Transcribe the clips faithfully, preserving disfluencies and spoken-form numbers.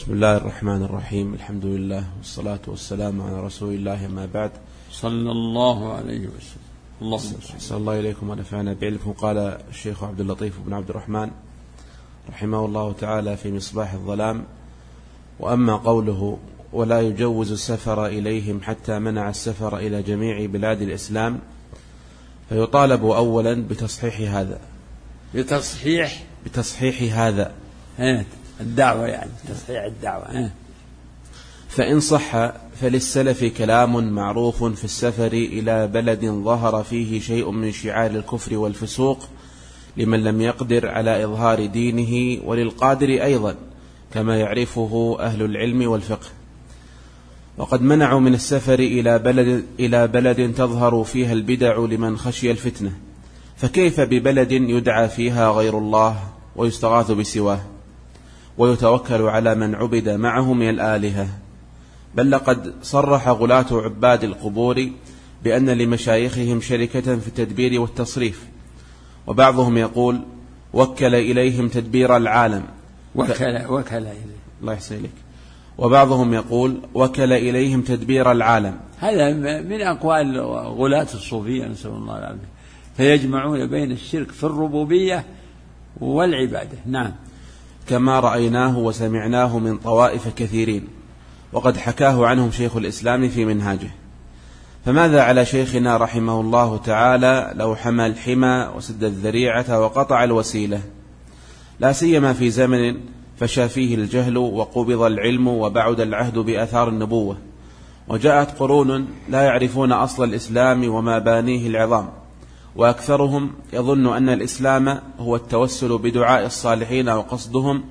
بسم الله الرحمن الرحيم. الحمد لله والصلاة والسلام على رسول الله، ما بعد. صلى الله عليه وسلم. اللهم صلى الله إليكم ونفعنا بعلمكم. قال الشيخ عبد اللطيف بن عبد الرحمن رحمه الله تعالى في مصباح الظلام: وأما قوله ولا يجوز السفر إليهم حتى منع السفر إلى جميع بلاد الإسلام، فيطالب أولا بتصحيح هذا بتصحيح بتصحيح هذا الدعوة، يعني تصحيح الدعوة. فإن صح فللسلف كلام معروف في السفر إلى بلد ظهر فيه شيء من شعار الكفر والفسوق لمن لم يقدر على إظهار دينه، وللقادر أيضا كما يعرفه أهل العلم والفقه. وقد منعوا من السفر إلى بلد, إلى بلد تظهر فيها البدع لمن خشي الفتنة، فكيف ببلد يدعى فيها غير الله ويستغاث بسواه ويتوكل على من عبد معه من الآلهة؟ بل لقد صرح غلاة عباد القبور بأن لمشايخهم شركة في التدبير والتصريف، وبعضهم يقول وكل إليهم تدبير العالم وكل, وكل إليه الله يحسن إليك وبعضهم يقول وكل إليهم تدبير العالم. هذا من أقوال غلاة الصوفية نسأل الله العافية، فيجمعون بين الشرك في الربوبية والعبادة. نعم، كما رأيناه وسمعناه من طوائف كثيرين، وقد حكاه عنهم شيخ الإسلام في منهاجه. فماذا على شيخنا رحمه الله تعالى لو حمى الحمى وسد الذريعة وقطع الوسيلة، لا سيما في زمن فشى فيه الجهل وقبض العلم وبعد العهد بآثار النبوة، وجاءت قرون لا يعرفون أصل الإسلام وما بانيه العظام، وأكثرهم يظن أن الإسلام هو التوسل بدعاء الصالحين وقصدهم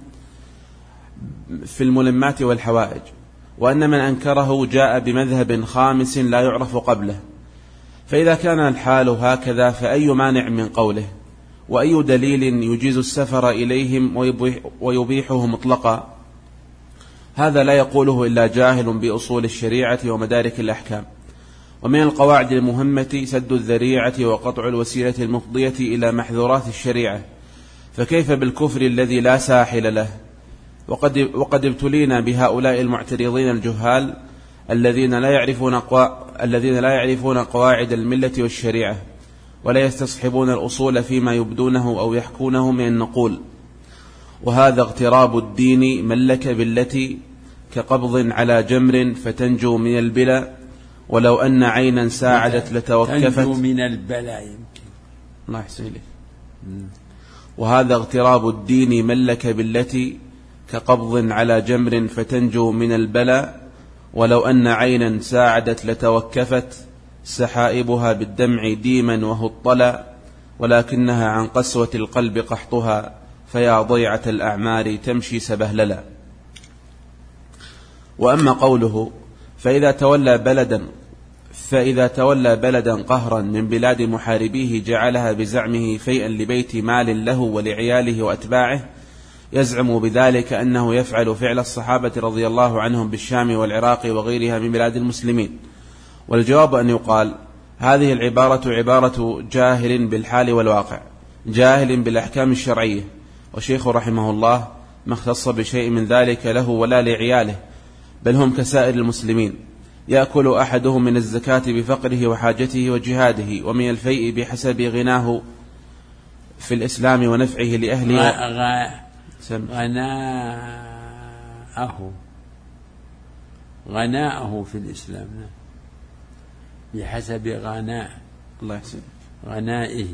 في الملمات والحوائج، وأن من أنكره جاء بمذهب خامس لا يعرف قبله. فإذا كان الحال هكذا فأي مانع من قوله؟ وأي دليل يجيز السفر إليهم ويبيحه مطلقا؟ هذا لا يقوله إلا جاهل بأصول الشريعة ومدارك الأحكام. ومن القواعد المهمة سد الذريعة وقطع الوسيلة المفضية إلى محظورات الشريعة، فكيف بالكفر الذي لا ساحل له؟ وقد, وقد ابتلينا بهؤلاء المعترضين الجهال الذين لا يعرفون قوا... الذين لا يعرفون قواعد الملة والشريعة، ولا يستصحبون الأصول فيما يبدونه أو يحكونه من النقول. وهذا اغتراب الدين من لك بالتي كقبض على جمر فتنجو من البلا، ولو أن عينا ساعدت لتوكفت تنجو من البلا يمكن. الله يحسن إليك. وهذا اغتراب الدين من لك بالتي كقبض على جمر فتنجو من البلا، ولو أن عينا ساعدت لتوكفت سحائبها بالدمع ديما وهو الطلى، ولكنها عن قسوة القلب قحطها فيا ضيعة الأعمار تمشي سبهللا. وأما قوله فإذا تولى بلدا فإذا تولى بلدا قهرا من بلاد محاربيه جعلها بزعمه فيئا لبيت مال له ولعياله وأتباعه، يزعم بذلك أنه يفعل فعل الصحابة رضي الله عنهم بالشام والعراق وغيرها من بلاد المسلمين. والجواب أن يقال هذه العبارة عبارة جاهل بالحال والواقع، جاهل بالأحكام الشرعية، وشيخ رحمه الله ما اختص بشيء من ذلك له ولا لعياله، بل هم كسائر المسلمين، يأكل أحدهم من الزكاة بفقره وحاجته وجهاده، ومن الفيء بحسب غناه في الإسلام ونفعه لأهله. غناءه غناءه في الإسلام بحسب غناء الله يحسن غنائه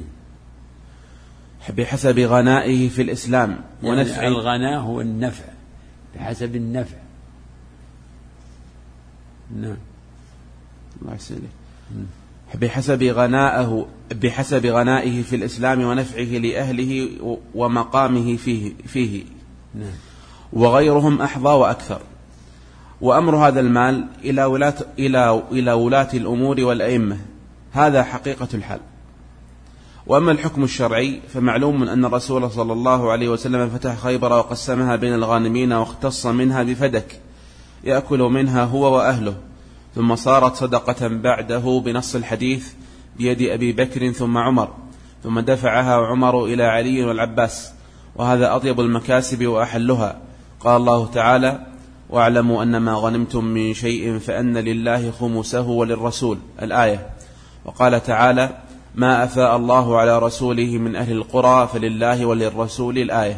بحسب غنائه في الإسلام ونفعه. يعني الغناء هو النفع بحسب النفع. نعم، الله يحسن بحسب غناءه بحسب غنائه في الإسلام ونفعه لأهله ومقامه فيه, فيه. نعم. وغيرهم أحظى وأكثر. وأمر هذا المال إلى ولاة, إلى, إلى ولاة الأمور والأئمة، هذا حقيقة الحال. وأما الحكم الشرعي فمعلوم أن الرسول صلى الله عليه وسلم فتح خيبر وقسمها بين الغانمين، واختص منها بفدك يأكل منها هو وأهله، ثم صارت صدقة بعده بنص الحديث بيد أبي بكر ثم عمر، ثم دفعها عمر إلى علي والعباس، وهذا أطيب المكاسب وأحلها. قال الله تعالى واعلموا أن ما غنمتم من شيء فأن لله خمسه وللرسول الآية. وقال تعالى ما أفاء الله على رسوله من أهل القرى فلله وللرسول الآية.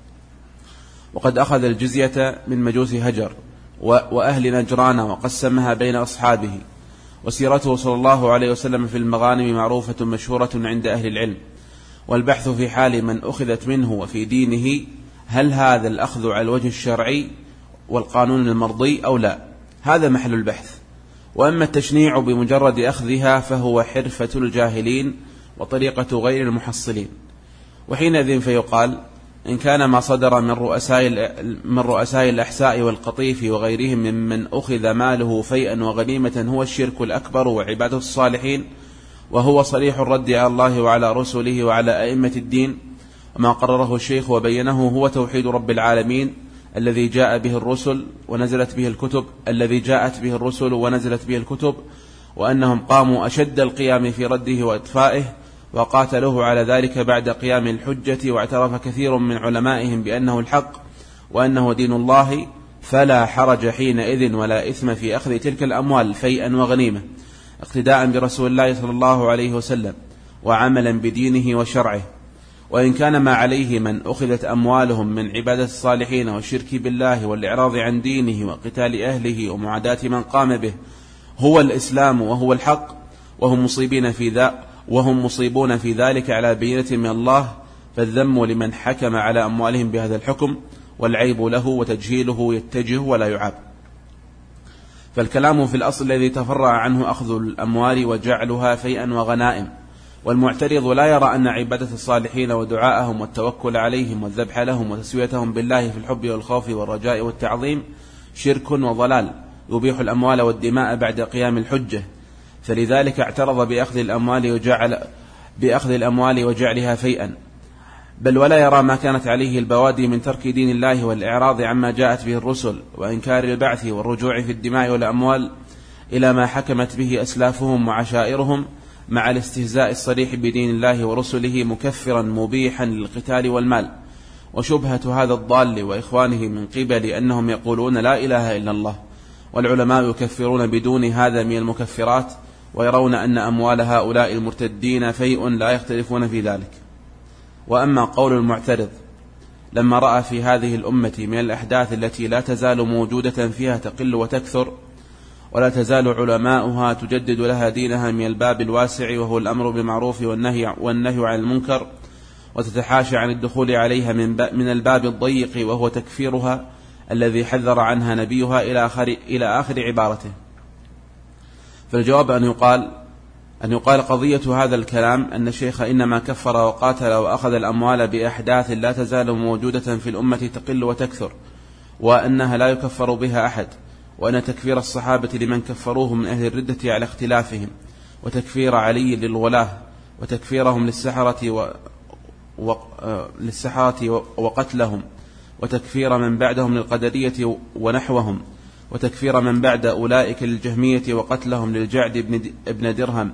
وقد أخذ الجزية من مجوس هجر وأهل نجران وقسمها بين أصحابه. وسيرته صلى الله عليه وسلم في المغانم معروفة مشهورة عند أهل العلم، والبحث في حال من أخذت منه وفي دينه هل هذا الأخذ على الوجه الشرعي والقانون المرضي أو لا، هذا محل البحث. وأما التشنيع بمجرد أخذها فهو حرفة الجاهلين وطريقة غير المحصلين. وحينئذ فيقال إن كان ما صدر من رؤساء من رؤساء الأحساء والقطيف وغيرهم ممن أخذ ماله فيئا وغنيمة هو الشرك الأكبر وعبادة الصالحين، وهو صريح الرد على الله وعلى رسله وعلى أئمة الدين، وما قرره الشيخ وبينه هو توحيد رب العالمين الذي جاء به الرسل ونزلت به الكتب الذي جاءت به الرسل ونزلت به الكتب، وأنهم قاموا أشد القيام في رده وإطفائه وقاتلوه على ذلك بعد قيام الحجة، واعترف كثير من علمائهم بأنه الحق وأنه دين الله، فلا حرج حينئذ ولا إثم في أخذ تلك الأموال فيئا وغنيمة اقتداء برسول الله صلى الله عليه وسلم وعملا بدينه وشرعه. وإن كان ما عليه من أخذت أموالهم من عبادة الصالحين والشرك بالله والإعراض عن دينه وقتال أهله ومعاداة من قام به هو الإسلام وهو الحق، وهم مصيبين في ذا وهم مصيبون في ذلك على بينة من الله، فالذم لمن حكم على أموالهم بهذا الحكم، والعيب له وتجهيله يتجه ولا يعاب. فالكلام في الأصل الذي تفرع عنه أخذ الأموال وجعلها فيئا وغنائم. والمعترض لا يرى أن عبادة الصالحين ودعاءهم والتوكل عليهم والذبح لهم وتسويتهم بالله في الحب والخوف والرجاء والتعظيم شرك وضلال يبيح الأموال والدماء بعد قيام الحجة، فلذلك اعترض بأخذ الأموال وجعل بأخذ الأموال وجعلها فيئا، بل ولا يرى ما كانت عليه البوادي من ترك دين الله والإعراض عما جاءت به الرسل وإنكار البعث والرجوع في الدماء والأموال إلى ما حكمت به أسلافهم وعشائرهم، مع الاستهزاء الصريح بدين الله ورسله مكفرا مبيحا للقتال والمال. وشبهة هذا الضال وإخوانه من قبل أنهم يقولون لا إله إلا الله، والعلماء يكفرون بدون هذا من المكفرات، ويرون أن أموال هؤلاء المرتدين فيء لا يختلفون في ذلك. وأما قول المعترض لما رأى في هذه الأمة من الأحداث التي لا تزال موجودة فيها تقل وتكثر، ولا تزال علماؤها تجدد لها دينها من الباب الواسع وهو الأمر بالمعروف والنهي, والنهي عن المنكر، وتتحاشى عن الدخول عليها من, من الباب الضيق وهو تكفيرها الذي حذر عنها نبيها إلى آخر, إلى آخر عبارته. فالجواب أن يقال أن يقال قضية هذا الكلام أن الشيخ إنما كفر وقاتل وأخذ الأموال بأحداث لا تزال موجودة في الأمة تقل وتكثر، وأنها لا يكفر بها أحد، وأن تكفير الصحابة لمن كفروه من أهل الردة على اختلافهم، وتكفير علي للولاة، وتكفيرهم للسحرة و... و... للسحرة وقتلهم، وتكفير من بعدهم للقدرية ونحوهم، وتكفير من بعد أولئك للجهمية وقتلهم للجعد بن درهم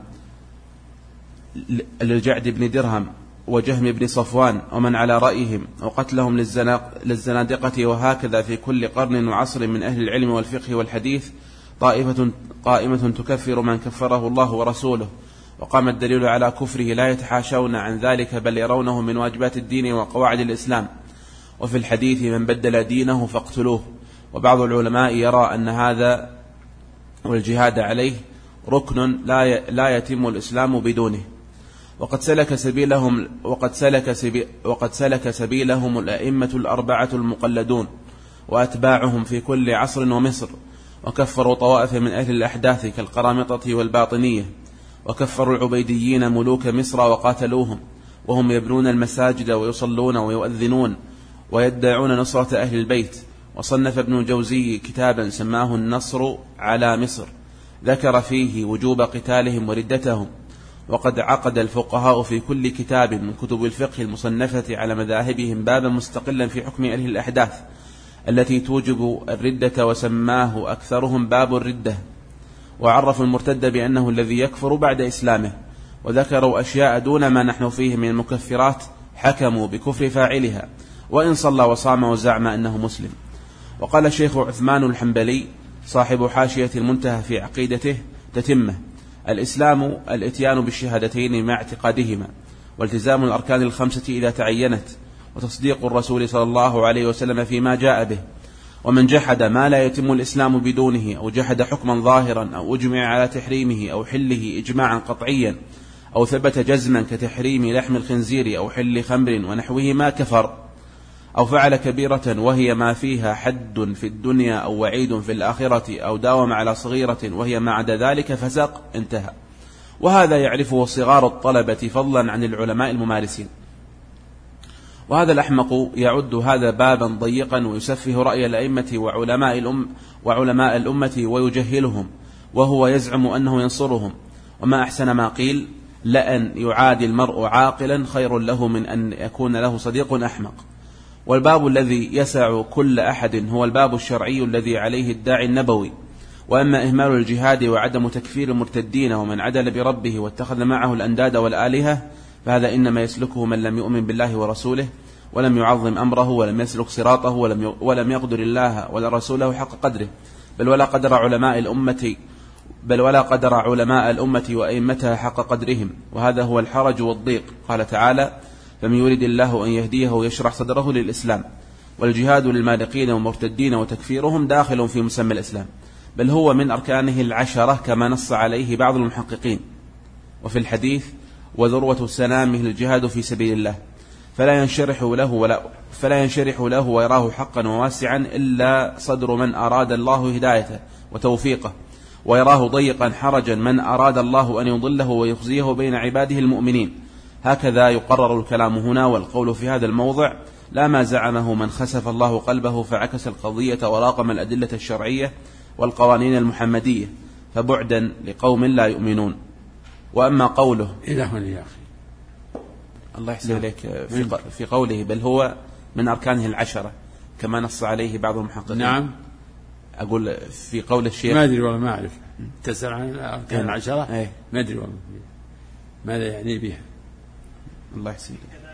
للجعد بن درهم وجهم بن صفوان ومن على رأيهم، وقتلهم للزنادقة. وهكذا في كل قرن وعصر من أهل العلم والفقه والحديث طائفة قائمة تكفر من كفره الله ورسوله، وقام الدليل على كفره لا يتحاشون عن ذلك، بل يرونه من واجبات الدين وقواعد الإسلام. وفي الحديث من بدل دينه فاقتلوه. وبعض العلماء يرى أن هذا والجهاد عليه ركن لا لا يتم الإسلام بدونه. وقد سلك سبيلهم وقد سلك سبي وقد سلك سبيلهم الأئمة الأربعة المقلدون وأتباعهم في كل عصر ومصر، وكفروا طوائف من أهل الأحداث كالقرامطة والباطنية، وكفروا العبيديين ملوك مصر وقاتلوهم، وهم يبنون المساجد ويصلون ويؤذنون ويدعون نصرة أهل البيت. وصنف ابن الجوزي كتابا سماه النصر على مصر، ذكر فيه وجوب قتالهم وردتهم. وقد عقد الفقهاء في كل كتاب من كتب الفقه المصنفة على مذاهبهم بابا مستقلا في حكم أهل الأحداث التي توجب الردة، وسماه أكثرهم باب الردة. وعرفوا المرتد بأنه الذي يكفر بعد إسلامه، وذكروا أشياء دون ما نحن فيه من المكفرات حكموا بكفر فاعلها وإن صلى وصام وزعم أنه مسلم. وقال الشيخ عثمان الحنبلي صاحب حاشية المنتهى في عقيدته تتمة: الإسلام الإتيان بالشهادتين مع اعتقادهما، والتزام الأركان الخمسة إذا تعينت، وتصديق الرسول صلى الله عليه وسلم فيما جاء به. ومن جحد ما لا يتم الإسلام بدونه، أو جحد حكما ظاهرا، أو أجمع على تحريمه أو حله إجماعا قطعيا، أو ثبت جزما كتحريم لحم الخنزير أو حل خمر ونحوهما، كفر. أو فعل كبيرة وهي ما فيها حد في الدنيا أو وعيد في الآخرة، أو داوم على صغيرة وهي ما عدا ذلك، فسق. انتهى. وهذا يعرفه صغار الطلبة فضلا عن العلماء الممارسين. وهذا الأحمق يعد هذا بابا ضيقا، ويسفه رأي الأئمة وعلماء, الأم وعلماء الأمة ويجهلهم، وهو يزعم أنه ينصرهم. وما أحسن ما قيل: لأن يعادي المرء عاقلا خير له من أن يكون له صديق أحمق. والباب الذي يسع كل أحد هو الباب الشرعي الذي عليه الداعي النبوي. وأما إهمال الجهاد وعدم تكفير المرتدين ومن عدل بربه واتخذ معه الأنداد والآلهة، فهذا إنما يسلكه من لم يؤمن بالله ورسوله، ولم يعظم أمره، ولم يسلك صراطه، ولم ولم يقدر الله ولا رسوله حق قدره، بل ولا قدر علماء الأمة بل ولا قدر علماء الأمة وأئمتها حق قدرهم. وهذا هو الحرج والضيق. قال تعالى: فمن يريد الله أن يهديه يشرح صدره للإسلام. والجهاد للمارقين والمرتدين وتكفيرهم داخل في مسمى الإسلام، بل هو من أركانه العشرة كما نص عليه بعض المحققين. وفي الحديث: وذروة سنامه الجهاد في سبيل الله، فلا ينشرح له ولا فلا ينشرح له ويراه حقا وواسعا إلا صدر من أراد الله هدايته وتوفيقه، ويراه ضيقا حرجا من أراد الله أن يضله ويخزيه بين عباده المؤمنين. هكذا يقرر الكلام هنا. والقول في هذا الموضع لا ما زعمه من خسف الله قلبه فعكس القضية وراقم الأدلة الشرعية والقوانين المحمدية، فبعدا لقوم لا يؤمنون. وأما قوله إلى هنا يا أخي الله يحسن إليك في, في قوله: بل هو من أركانه العشرة كما نص عليه بعض المحققين. نعم. أقول في قول الشيخ ما أدري والله، ما أعرف. تسأل عن الأركان العشرة؟ أيه. ما أدري والله ماذا يعني بها. الله يحسن إليك.